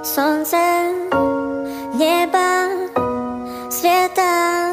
Солнце, небо, света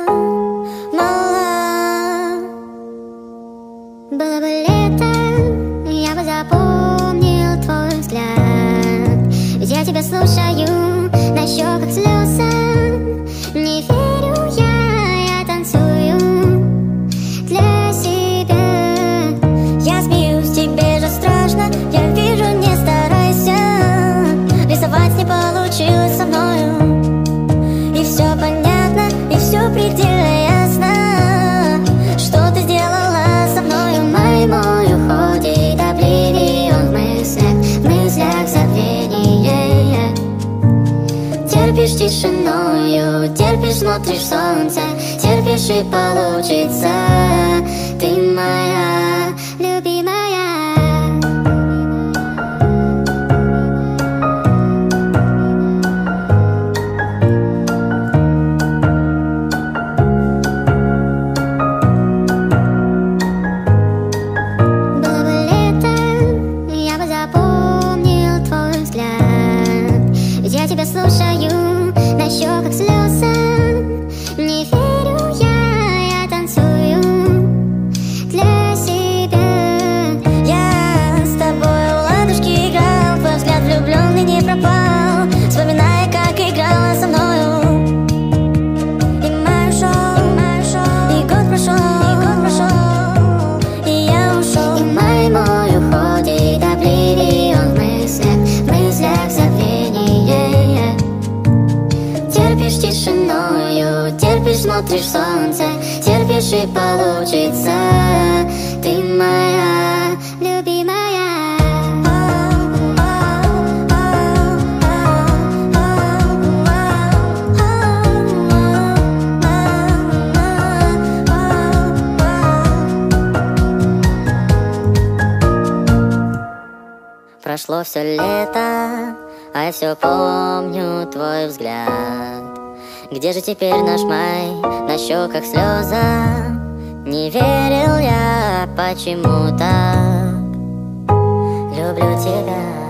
мало. Было бы лето, я бы запомнил твой взгляд. Ведь я тебя слушаю, на щеках слезы. Не верю я танцую для себя. Я смеюсь, тебе же страшно, я вижу, не старайся. Рисовать не получилось со мною, и все понятно, и все предельно ясно. Что ты сделала со мною? Мой уходит обливион в мыслях забвение. Терпишь тишиною, терпишь, смотришь солнце, терпишь и получится. Ты моя любимая. Я тебя слушаю, на щеках слезы. Не верю я танцую для себя. Я с тобой в ладушки играл, твой взгляд влюбленный не пропал, вспоминая, как играла со мною. И май ушел, и год прошел, и я ушел. И мой уходит обливион в мыслях забвения. Терпишь тишиною, терпишь, смотришь солнце, терпишь и получится. Ты моя любимая. Прошло все лето, а я все помню твой взгляд. Где же теперь наш май? На щеках слеза. Не верил я, почему так люблю тебя.